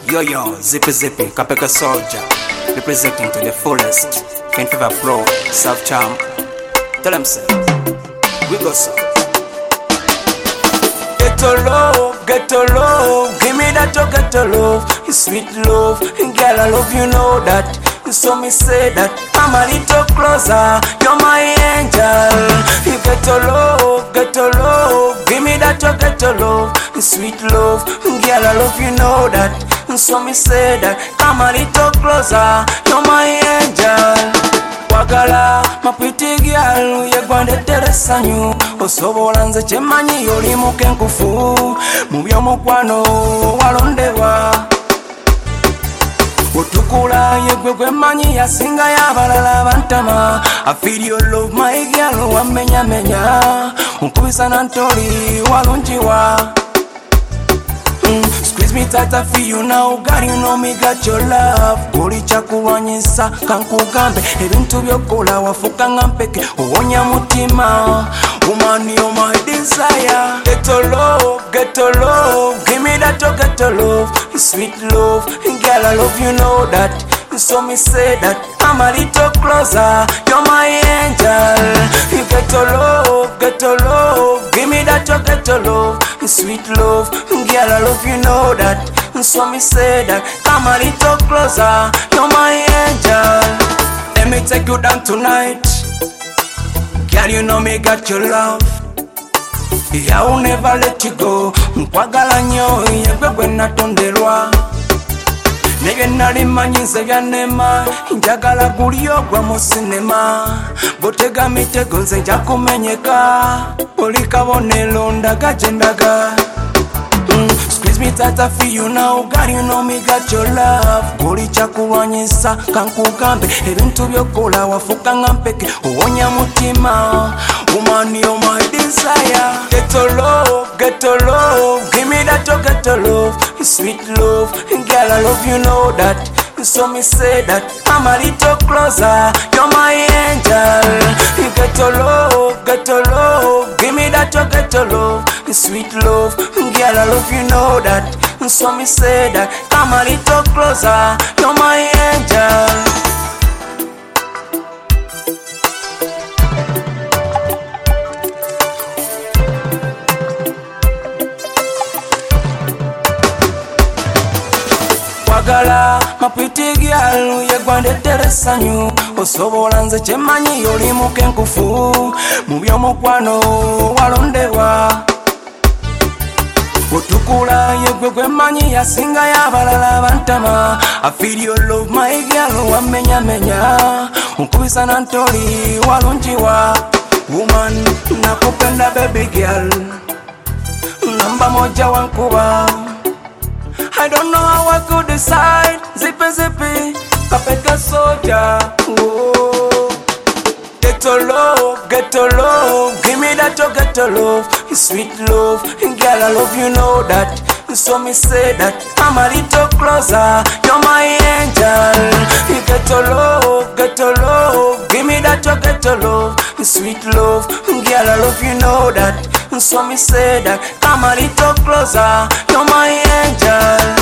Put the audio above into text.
Yo yo, zippy zippy, Kapeka soldier, representing to the fullest. Ken Fever Pro, South Charm. Tell them say, we go so. Get to love, give me that to get to love. It's sweet love, girl I love you know that. So me say that I'm a little closer, you're my angel. You get to love, give me that to get to love. It's sweet love, girl I love you know that. So me say that I'm a little closer, you're my angel. Wagala, my pretty girl, you're going to tell us on you. Osobola nze chemanyi yoli mukenkufu. Mubyo mukwano walondewa. Otukula yegwe gwe manyi yasinga yabalala bantama. I feel your love my girl wamenya menya. Unkubisa nantoli walunjiwa. Squeeze me tight, I feel you now. God, you know me got your love. Goli chakuwanyisa kankugambe. Ebintu byokola wafuka ngampeke. Uwonya mutima. Woman, you're my desire. Get to love, give me that to get to love. It's sweet love, girl I love you know that. So me say that I'm a little closer, you're my angel. You get to love, give me that to get to love. It's sweet love, girl I love you know that. So me say that I'm a little closer, you're my angel. Let me take you down tonight. Girl, you know me got your love. I will never let you go. Nkwagala nyo yegwe natonderwa. Nege nali manyize byanema. Njagala gulyo gwa mu sinema. Botega mitego nze nja kumenyeka. Oli kabonero ndaga jendaga. Squeeze me tight, I feel you now. God, you know me got your love. Goli chakuwanyisa kankugambe. Ebintu byokola wafuka ngampeke. Uwonya mutima. Woman, you're my desire. Get to love, give me that to get to love. It's sweet love, girl I love you know that. So me say that I'm a little closer, you're my angel. You get to love, give me that to get to love. It's sweet love, girl I love you know that. So me say that I'm a little closer, you're my angel. Wagala, my pretty girl, you're going to tell us on you. Osobola nze chemanyi yoli mukenkufu. Mubyo mukwano walondewa. Otukula yegwe gwe manyi yasinga yabalala bantama. I feel your love my girl wamenya menya. Unkubisa nantoli walunjiwa. Woman, nakupenda baby girl. Namba moja wankuba. I don't know how I could decide. Zippy, Kapeka soldier. Whoa. Get to love, give me that to get to love. It's sweet love, girl I love you know that. So me say that I'm a little closer, you're my angel. You get to love, give me that to get to love. It's sweet love, girl I love you know that. So me say that I'm a little closer, you're my angel.